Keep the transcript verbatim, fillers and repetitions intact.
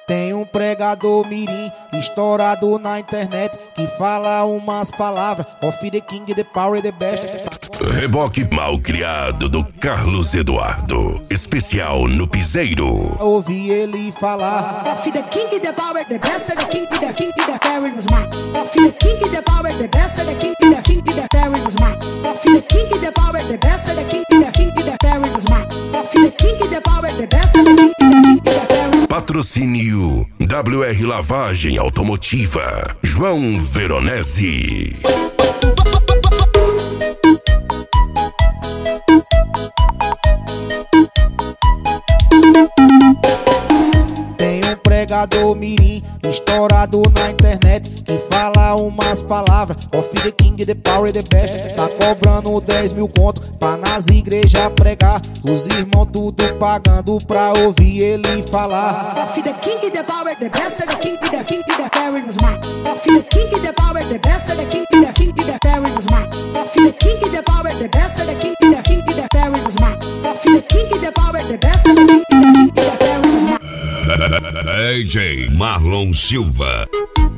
Tem um pregador mirim, estourado na internet, que fala umas palavras: Of the King, the Power, the Best. Reboque mal criado do Carlos Eduardo, especial no Piseiro. Ouvi ele falar: Of the King, the Power, the Best, the King, the King, the Power is mine. Of the King, the Power, the Best, the King, the King, the Power is mine. Of the King, the Power, the Best, the King, the King, the Power is mine. Of the King, the Power, the Best, the King, the King, the Power. Patrocínio W R Lavagem Automotiva, João Veronese. Tem um pregador mirim, estourado na internet, que fala umas palavras: Of the King, the Power, the Best. Tá cobrando dez mil conto pra nas igrejas pregar, os irmãos tudo pagando pra ouvir ele falar. Of the King, the Power, the Best, the King, the King, the Power is mine. Of the King, the Power, the Best, the King, the King, the Power is mine. Of the King, the Power, the Best, the King, the King, the Power is mine. Of the King, the Power, the Best, the King, the King, the Power is mine. D J Marlon Silva.